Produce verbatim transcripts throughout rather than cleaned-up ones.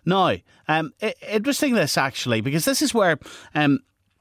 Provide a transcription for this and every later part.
Now, um, I- interesting this actually, because this is where um,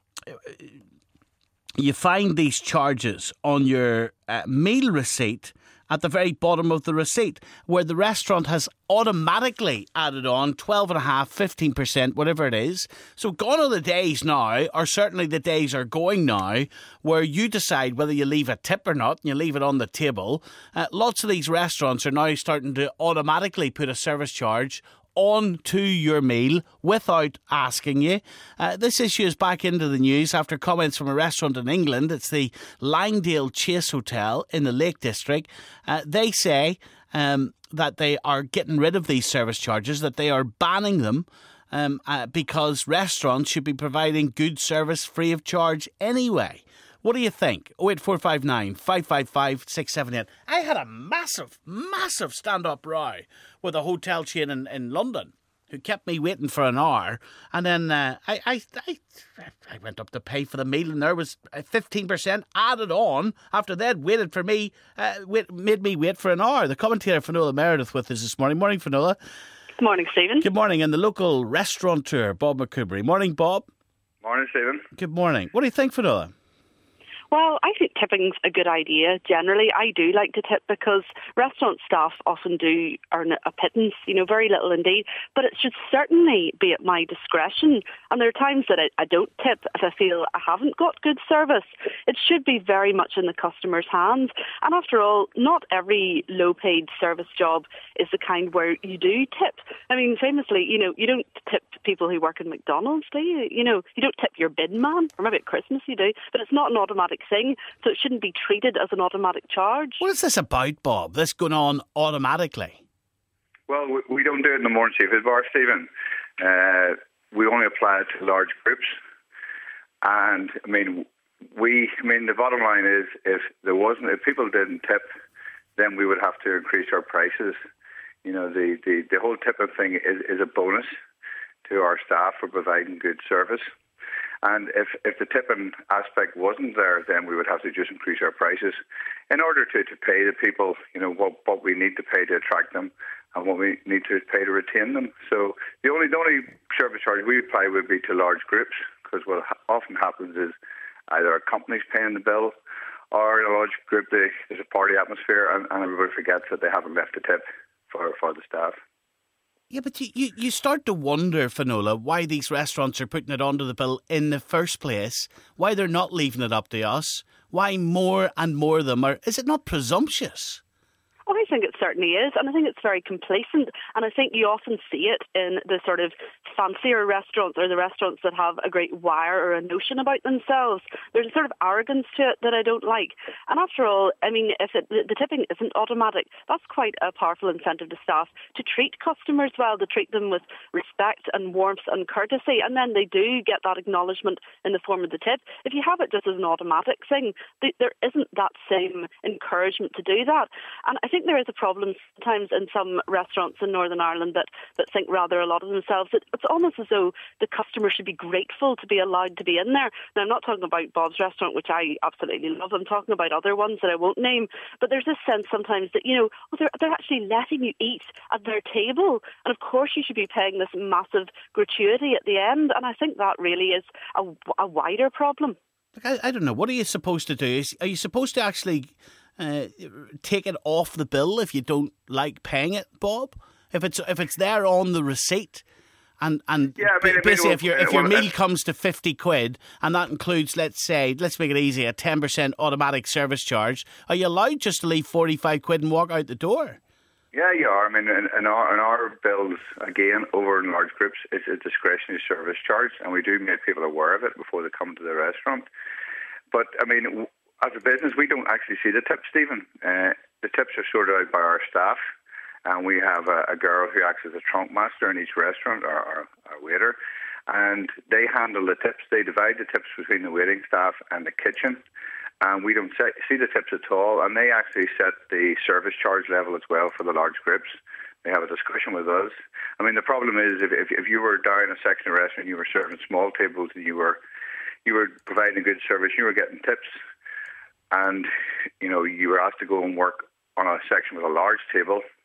you find these charges on your uh, meal receipt at the very bottom of the receipt, where the restaurant has automatically added on twelve and a half, fifteen percent, whatever it is. So gone are the days now, or certainly the days are going now, where you decide whether you leave a tip or not, and you leave it on the table. Uh, lots of these restaurants are now starting to automatically put a service charge on to your meal without asking you. Uh, this issue is back into the news after comments from a restaurant in England. It's the Langdale Chase Hotel in the Lake District. Uh, they say um, that they are getting rid of these service charges, that they are banning them um, uh, because restaurants should be providing good service free of charge anyway. What do you think? oh eight four five nine, five five five, six seven eight. I had a massive, massive stand-up row with a hotel chain in, in London who kept me waiting for an hour. And then uh, I, I, I, I went up to pay for the meal and there was fifteen percent added on after they'd waited for me, uh, wait, made me wait for an hour. The commentator, Finola Meredith, with us this morning. Morning, Finola. Good morning, Stephen. Good morning. And the local restaurateur, Bob McCoubrey. Morning, Bob. Morning, Stephen. Good morning. What do you think, Finola? Well, I think tipping's a good idea. Generally, I do like to tip because restaurant staff often do earn a pittance, you know, very little indeed. But it should certainly be at my discretion. And there are times that I, I don't tip if I feel I haven't got good service. It should be very much in the customer's hands. And after all, not every low-paid service job is the kind where you do tip. I mean, famously, you know, you don't tip people who work in McDonald's, do you? You know, you don't tip your bin man, or maybe at Christmas you do, but it's not an automatic thing, so it shouldn't be treated as an automatic charge. What is this about, Bob? This going on automatically? Well, we, we don't do it in the Morning Seafood Bar, Stephen. Uh, we only apply it to large groups. And, I mean, we, I mean, the bottom line is if there wasn't, if people didn't tip, then we would have to increase our prices. You know, the, the, the whole tipping thing is, is a bonus to our staff for providing good service. And if, if the tipping aspect wasn't there, then we would have to just increase our prices in order to, to pay the people, you know, what, what we need to pay to attract them and what we need to pay to retain them. So the only the only service charge we apply would be to large groups, because what ha- often happens is either a company's paying the bill or in a large group they, there's a party atmosphere and, and everybody forgets that they haven't left a tip for, for the staff. Yeah, but you, you, you start to wonder, Finola, why these restaurants are putting it onto the bill in the first place, why they're not leaving it up to us, why more and more of them are... Is it not presumptuous? Oh, I think it certainly is, and I think it's very complacent, and I think you often see it in the sort of fancier restaurants or the restaurants that have a great wire or a notion about themselves. There's a sort of arrogance to it that I don't like. And after all, I mean, if it, the, the tipping isn't automatic, that's quite a powerful incentive to staff to treat customers well, to treat them with respect and warmth and courtesy, and then they do get that acknowledgement in the form of the tip. If you have it just as an automatic thing, th- there isn't that same encouragement to do that. And I think there is a problem sometimes in some restaurants in Northern Ireland that, that think rather a lot of themselves. It, it's almost as though the customer should be grateful to be allowed to be in there. Now, I'm not talking about Bob's Restaurant, which I absolutely love. I'm talking about other ones that I won't name. But there's this sense sometimes that, you know, well, they're, they're actually letting you eat at their table. And of course you should be paying this massive gratuity at the end. And I think that really is a, a wider problem. Look, I, I don't know. What are you supposed to do? Is, are you supposed to actually... Uh, take it off the bill if you don't like paying it, Bob? If it's if it's there on the receipt, and and yeah, I mean, basically I mean, if your if your meal comes to fifty quid, and that includes, let's say, let's make it easy, a ten percent automatic service charge, are you allowed just to leave forty five quid and walk out the door? Yeah, you are. I mean, in, in, our, in our bills, again, over in large groups, it's a discretionary service charge, and we do make people aware of it before they come to the restaurant. But I mean, as a business, we don't actually see the tips, Stephen. Uh, the tips are sorted out by our staff, and we have a, a girl who acts as a trunk master in each restaurant, or our, our waiter, and they handle the tips. They divide the tips between the waiting staff and the kitchen, and we don't see the tips at all, and they actually set the service charge level as well for the large groups. They have a discussion with us. I mean, the problem is if, if, if you were down a section of a restaurant, you were serving small tables, and you were you were providing a good service, you were getting tips, and, you know, you were asked to go and work on a section with a large table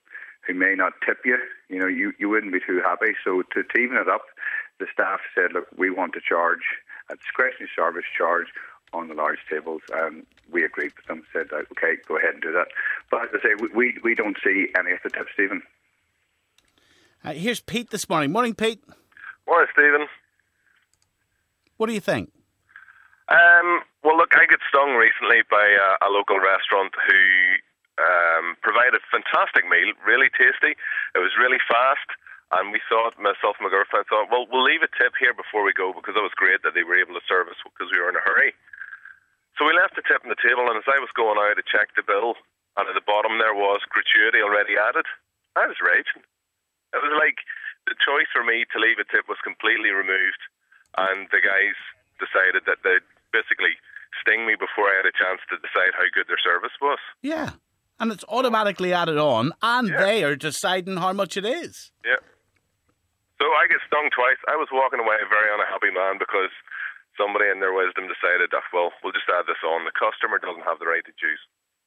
we may not tip you. You know, you, you wouldn't be too happy. So to, to even it up, the staff said, look, we want to charge a discretionary service charge on the large tables, and we agreed with them, said, okay, go ahead and do that. But as I say, we, we, we don't see any of the tips, Stephen. Uh, here's Pete this morning. Morning, Pete. Morning, Stephen. What do you think? Um, well, look, I got stung recently by a, a local restaurant who um, provided a fantastic meal, really tasty. It was really fast, and we thought, myself and my girlfriend thought, well, we'll leave a tip here before we go, because it was great that they were able to serve us because we were in a hurry. So we left the tip on the table, and as I was going out, I checked the bill, and at the bottom there was gratuity already added. I was raging. It was like the choice for me to leave a tip was completely removed, and the guys decided that they'd basically sting me before I had a chance to decide how good their service was. Yeah, and it's automatically added on, and yeah. they are deciding how much it is. Yeah. So I get stung twice. I was walking away a very unhappy man because somebody in their wisdom decided, oh, well, we'll just add this on. The customer doesn't have the right to choose.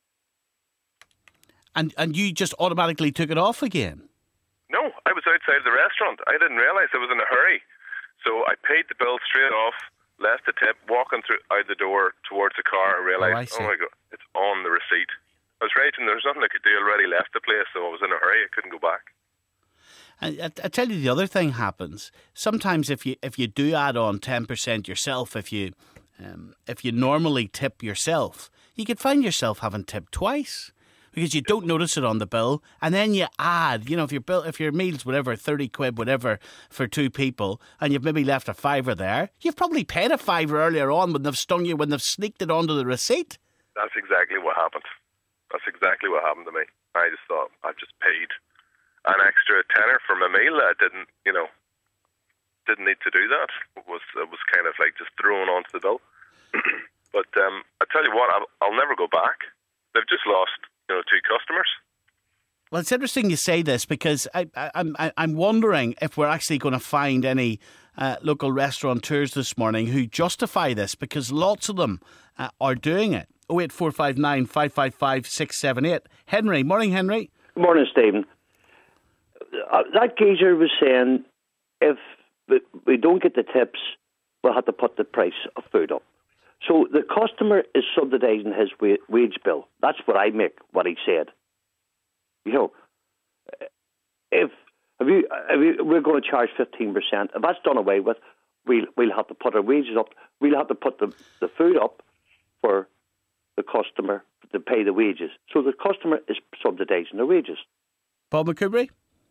And and you just automatically took it off again? No, I was outside the restaurant. I didn't realise I was in a hurry. So I paid the bill straight off, left the tip, walking through out the door towards the car, and realised, oh, oh my God, it's on the receipt. I was raging. There was nothing I could do. I already left the place, so I was in a hurry. I couldn't go back. I, I tell you, the other thing happens. Sometimes if you if you do add on ten percent yourself, if you um, if you normally tip yourself, you could find yourself having tipped twice because you don't notice it on the bill, and then you add. You know, if your bill, if your meal's whatever thirty quid, whatever for two people, and you've maybe left a fiver there, you've probably paid a fiver earlier on when they've stung you, when they've sneaked it onto the receipt. That's exactly what happened. That's exactly what happened to me. I just thought I've just paid an extra tenner for my meal. I didn't, you know, didn't need to do that. It was it was kind of like just thrown onto the bill. But um, I tell you what, I'll, I'll never go back. They've just lost, you know, two customers. Well, it's interesting you say this because I, I, I'm I'm wondering if we're actually going to find any uh, local restaurateurs this morning who justify this, because lots of them uh, are doing it. oh eight four five nine, five five five, six seven eight. Henry, morning, Henry. Morning, Stephen. Uh, that geezer was saying if we don't get the tips, we'll have to put the price of food up. So the customer is subsidising his wa- wage bill. That's what I make, what he said. You know, if, if, you, if you, we're going to charge fifteen percent, if that's done away with, we'll, we'll have to put our wages up. We'll have to put the, the food up for the customer to pay the wages. So the customer is subsidising the wages. Bob McCoubry?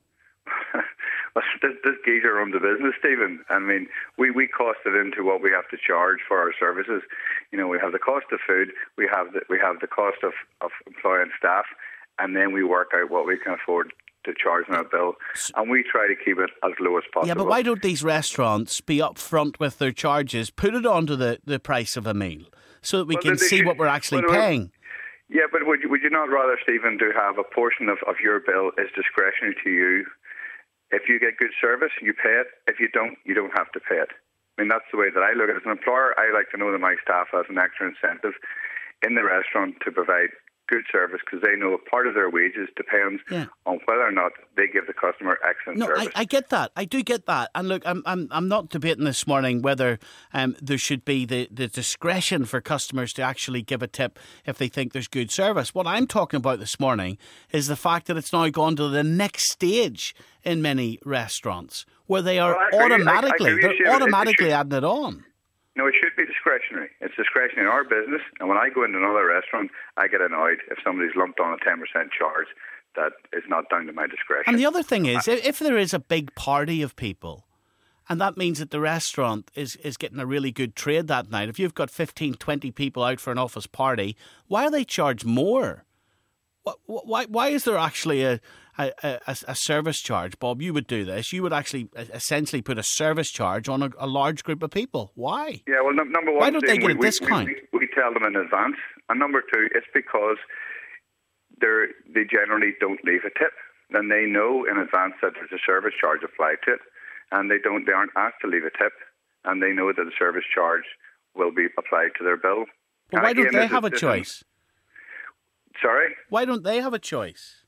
Well, this, this geezer runs the business, Stephen. I mean, we, we cost it into what we have to charge for our services. You know, we have the cost of food, we have the, we have the cost of, of employing staff, and then we work out what we can afford to charge on our bill, and we try to keep it as low as possible. Yeah, but why don't these restaurants be upfront with their charges, put it onto the, the price of a meal, so that we well, can see should, what we're actually well, paying? Yeah, but would you, would you not rather, Stephen, to have a portion of, of your bill is discretionary to you? If you get good service, you pay it. If you don't, you don't have to pay it. I mean, that's the way that I look at it. As an employer, I like to know that my staff has an extra incentive in the restaurant to provide good service, because they know a part of their wages depends yeah. on whether or not they give the customer excellent no, service. I, I get that. I do get that. And look, I'm I'm I'm not debating this morning whether um, there should be the, the discretion for customers to actually give a tip if they think there's good service. What I'm talking about this morning is the fact that it's now gone to the next stage in many restaurants where they are well, automatically I, I they're automatically it, it should, adding it on. No, it should be discretionary. It's discretionary in our business. And when I go into another restaurant, I get annoyed if somebody's lumped on a ten percent charge that is not down to my discretion. And the other thing is, if there is a big party of people, and that means that the restaurant is, is getting a really good trade that night, if you've got fifteen, twenty people out for an office party, why are they charged more? Why, why is there actually a, a, a, a service charge? Bob, you would do this. You would actually essentially put a service charge on a, a large group of people. Why? Yeah, well, no, number one, why don't they get we, a discount? We, we, we tell them in advance. And number two, it's because they're, they generally don't leave a tip. And they know in advance that there's a service charge applied to it. And they don't, they aren't asked to leave a tip. And they know that the service charge will be applied to their bill. But why don't they have a choice? Sorry? Why don't they have a choice?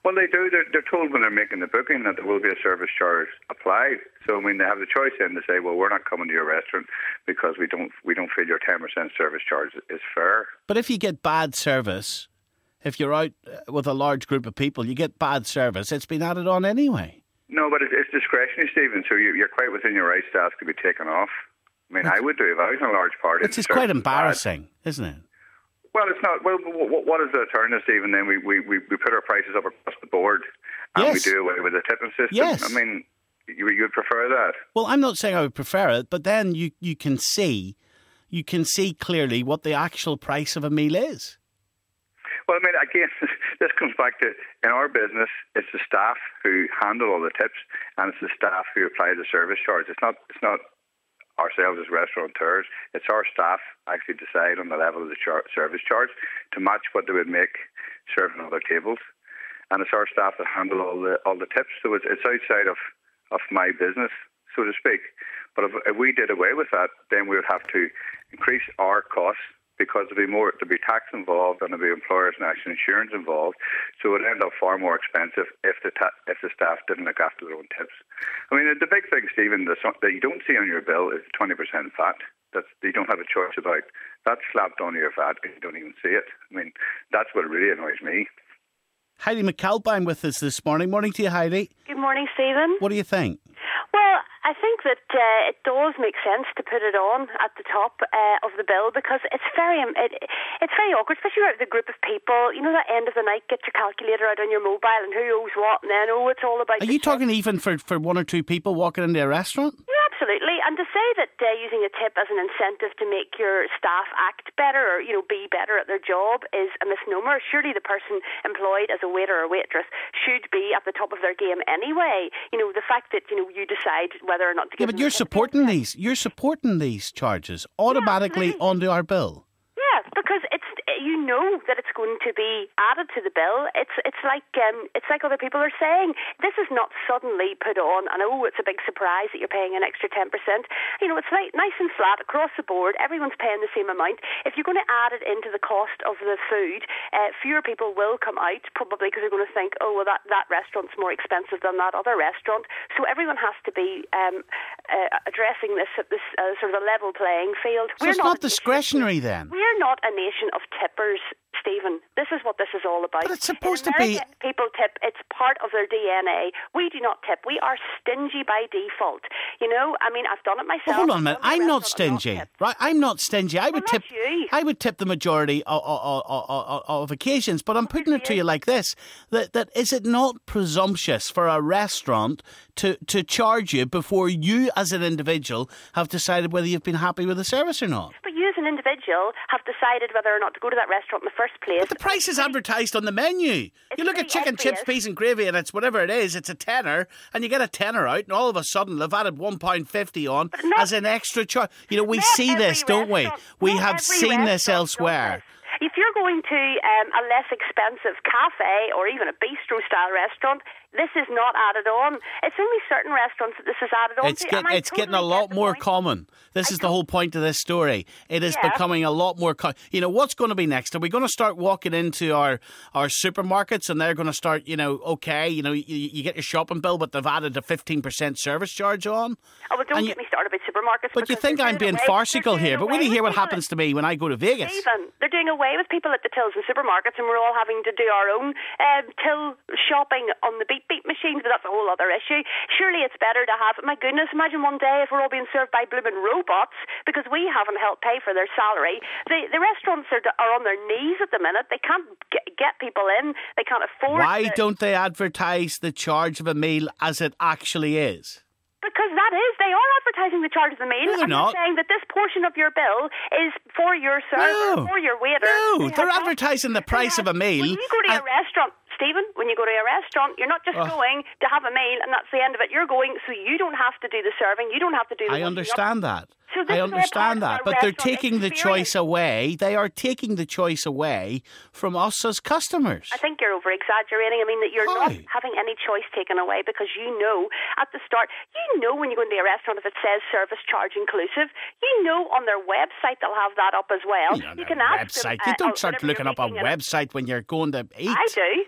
Well, they do. They're, they're told when they're making the booking that there will be a service charge applied. So, I mean, they have the choice then to say, well, we're not coming to your restaurant because we don't we don't feel your ten percent service charge is fair. But if you get bad service, if you're out with a large group of people, you get bad service, it's been added on anyway. No, but it's discretionary, Stephen, so you're quite within your rights to ask to be taken off. I mean, it's, I would do if I was in a large party. Which is quite embarrassing, bad. Isn't it? Well, it's not. Well, what is the alternative, Stephen? Then we, we, we put our prices up across the board and yes. we do away with the tipping system. Yes. I mean, you you would prefer that? Well, I'm not saying I would prefer it, but then you, you can see, you can see clearly what the actual price of a meal is. Well, I mean, again, this comes back to, in our business, it's the staff who handle all the tips, and it's the staff who apply the service charge. It's not, it's not ourselves as restaurateurs. It's our staff actually decide on the level of the char- service charge to match what they would make serving other tables, and it's our staff that handle all the all the tips. So it's, it's outside of, of my business, so to speak. But if, if we did away with that, then we would have to increase our costs, because there'd be more, there'd be tax involved and there'd be employers' national insurance involved, so it would end up far more expensive if the ta- if the staff didn't look after their own tips. I mean, the big thing, Stephen, that you don't see on your bill is twenty percent V A T. That's you don't have a choice about. That's slapped onto your V A T and you don't even see it. I mean, that's what really annoys me. Heidi McAlpine with us this morning. Morning to you, Heidi. Good morning, Stephen. What do you think? Well, I think that uh, it does make sense to put it on at the top uh, of the bill, because it's very it, it's very awkward, especially with a group of people. You know, that end of the night, get your calculator out on your mobile and who owes what, and then, oh, it's all about... Are you talking even for, for one or two people walking into a restaurant? Yeah, absolutely. And to say that uh, using a tip as an incentive to make your staff act better or, you know, be better at their job is a misnomer. Surely the person employed as a waiter or waitress should be at the top of their game anyway. You know, the fact that, you know, you decide whether or not to give Yeah, but you're supporting these. You're supporting these charges automatically yeah, onto our bill. Yeah, because it's you know that it's going to be added to the bill. It's it's like um, it's like other people are saying. This is not suddenly put on, and oh, it's a big surprise that you're paying an extra ten percent. You know, it's like nice and flat across the board. Everyone's paying the same amount. If you're going to add it into the cost of the food, uh, fewer people will come out, probably because they're going to think, oh, well, that, that restaurant's more expensive than that other restaurant. So everyone has to be um, uh, addressing this at this uh, sort of a level playing field. So We're it's not, not discretionary then? We're not a nation of tippers, Stephen. This is what this is all about. But it's supposed In America, to be... people tip. It's part of their D N A. We do not tip. We are stingy by default. You know, I mean, I've done it myself. Well, hold on a minute. I'm not stingy, not right? I'm not stingy. I would well, tip. You. I would tip the majority of, of, of, of occasions, but I'm putting it to you like this: that that is it not presumptuous for a restaurant to to charge you before you, as an individual, have decided whether you've been happy with the service or not? But you, as an individual, have decided whether or not to go to that restaurant in the first place. But the price is advertised on the menu. It's you look at chicken, obvious. chips, peas and gravy, and it's whatever it is, it's a tenner, and you get a tenner out, and all of a sudden they've added one pound fifty on not, as an extra charge. You know, we not see this, don't we? We have seen this elsewhere. If you're going to um, a less expensive cafe or even a bistro-style restaurant, this is not added on. It's only certain restaurants that this is added on it's to. Get, it's totally getting a lot more point. common. This I is the whole point of this story. It is yeah. becoming a lot more... Co- you know, what's going to be next? Are we going to start walking into our, our supermarkets and they're going to start, you know, okay, you know, you, you get your shopping bill, but they've added a fifteen percent service charge on? Oh, well, don't and get you, me started about supermarkets. But you think I'm being away, farcical here, but really hear what happens to me when I go to Vegas. Stephen, they're doing away with people at the tills and supermarkets, and we're all having to do our own um, till shopping on the beep beep machines, but that's a whole other issue. Surely it's better to have, my goodness, imagine one day if we're all being served by blooming robots because we haven't helped pay for their salary. The the restaurants are, are on their knees at the minute. They can't get, get people in. They can't afford Why to, don't they advertise the charge of a meal as it actually is? Because that is, they are advertising the charge of the meal. No, they're and not. They're saying that this portion of your bill is for your server, no. for your waiter. No, they they're have, advertising the price have, of a meal. When you go to a restaurant, Stephen, when you go to a restaurant, you're not just oh. going to have a meal and that's the end of it. You're going so you don't have to do the serving. You don't have to do the I understand up. that. So I understand that. But they're taking the choice away. They are taking the choice away from us as customers. I think you're over-exaggerating. I mean, that you're How? not having any choice taken away because you know at the start, you know when you go into a restaurant if it says service charge inclusive, you know on their website they'll have that up as well. You, you can ask website. them, you don't uh, start looking up a website when you're going to eat. I do.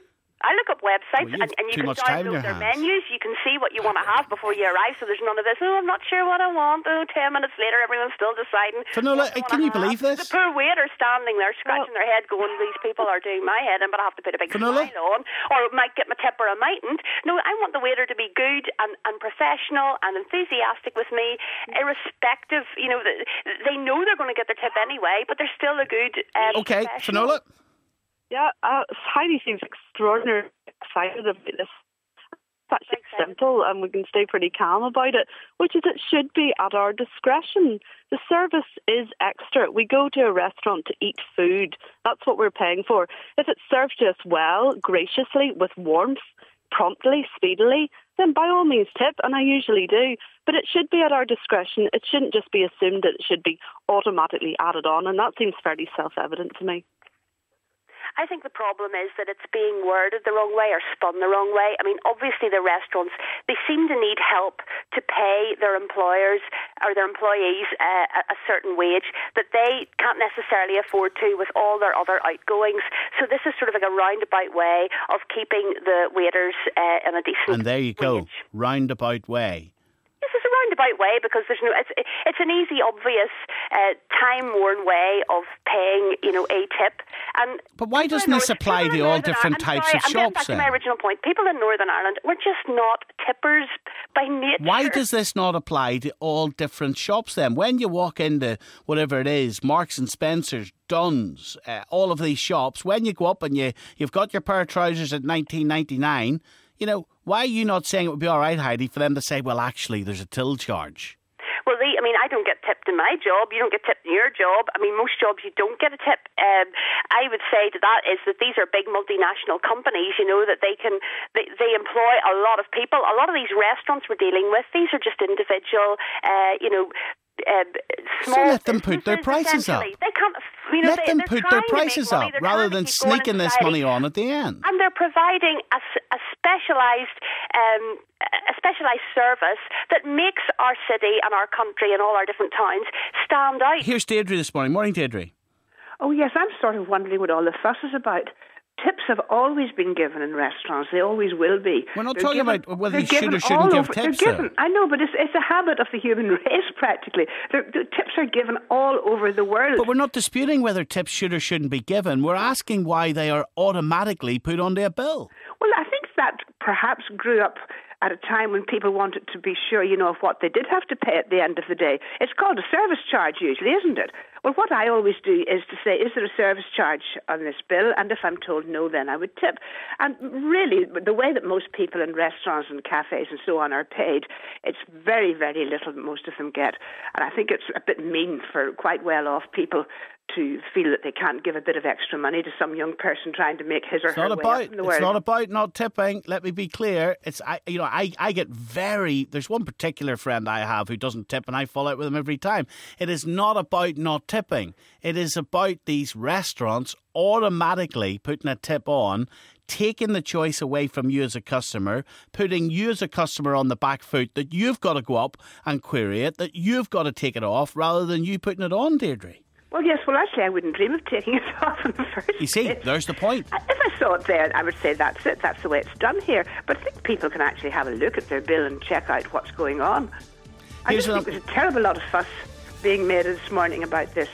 I look up websites, well, and, and you too can much time in download your their hands. menus. You can see what you want to have before you arrive, so there's none of this, oh, I'm not sure what I want. Oh, ten minutes later, everyone's still deciding. Finola, can you have. believe this? The poor waiter standing there, scratching well, their head, going, these people are doing my head in, but I have to put a big Finola? smile on, or I might get my tip or I mightn't. No, I want the waiter to be good and, and professional and enthusiastic with me, irrespective, you know, they know they're going to get their tip anyway, but they're still a good um, Okay, Finola? Yeah, uh, Heidi seems extraordinarily excited about this. It's actually simple, and we can stay pretty calm about it, which is it should be at our discretion. The service is extra. We go to a restaurant to eat food. That's what we're paying for. If it's served to us well, graciously, with warmth, promptly, speedily, then by all means tip, and I usually do. But it should be at our discretion. It shouldn't just be assumed that it should be automatically added on, and that seems fairly self-evident to me. I think the problem is that it's being worded the wrong way or spun the wrong way. I mean, obviously the restaurants, they seem to need help to pay their employers or their employees uh, a certain wage that they can't necessarily afford to with all their other outgoings. So this is sort of like a roundabout way of keeping the waiters uh, in a decent And there you go, wage. roundabout way. This is a roundabout way because there's no. It's it's an easy, obvious, uh, time-worn way of paying, you know, a tip. And but why doesn't this apply to all different types of shops? I'm getting back shops? to my original point. People in Northern Ireland, we're just not tippers by nature. Why does this not apply to all different shops then? When you walk into whatever it is, Marks and Spencer's, Dunn's, uh, all of these shops, when you go up and you you've got your pair of trousers at nineteen ninety-nine. You know, why are you not saying it would be all right, Heidi, for them to say, well, actually, there's a till charge? Well, they, I mean, I don't get tipped in my job. You don't get tipped in your job. I mean, most jobs you don't get a tip. Um, I would say to that is that these are big multinational companies, you know, that they can, they, they employ a lot of people. A lot of these restaurants we're dealing with, these are just individual, uh, you know, Uh, small so let them put their prices up. They can't, you know, let they, them put their prices up rather than sneaking this money on at the end. And they're providing a, a specialised, um, a specialised service that makes our city and our country and all our different towns stand out. Here's Deirdre this morning. Morning, Deirdre. Oh yes, I'm sort of wondering what all the fuss is about. Tips have always been given in restaurants. They always will be. We're not they're talking given, about whether you should or shouldn't give over, tips. They're given. I know, but it's, it's a habit of the human race, practically. The, the tips are given all over the world. But we're not disputing whether tips should or shouldn't be given. We're asking why they are automatically put onto a bill. Well, I think that perhaps grew up at a time when people wanted to be sure, you know, of what they did have to pay at the end of the day. It's called a service charge usually, isn't it? Well, what I always do is to say, is there a service charge on this bill? And if I'm told no, then I would tip. And really, the way that most people in restaurants and cafes and so on are paid, it's very, very little that most of them get. And I think it's a bit mean for quite well-off people to feel that they can't give a bit of extra money to some young person trying to make his or it's her not way about, up in the It's world. not about not tipping. Let me be clear. It's I, you know, I, I get very. There's one particular friend I have who doesn't tip, and I fall out with him every time. It is not about not tipping. It is about these restaurants automatically putting a tip on, taking the choice away from you as a customer, putting you as a customer on the back foot that you've got to go up and query it, that you've got to take it off, rather than you putting it on, Deirdre. Well, yes, well, actually, I wouldn't dream of taking it off in the first You see, place. there's the point. If I saw it there, I would say that's it, that's the way it's done here. But I think people can actually have a look at their bill and check out what's going on. I Here's just think there's a terrible lot of fuss being made this morning about this.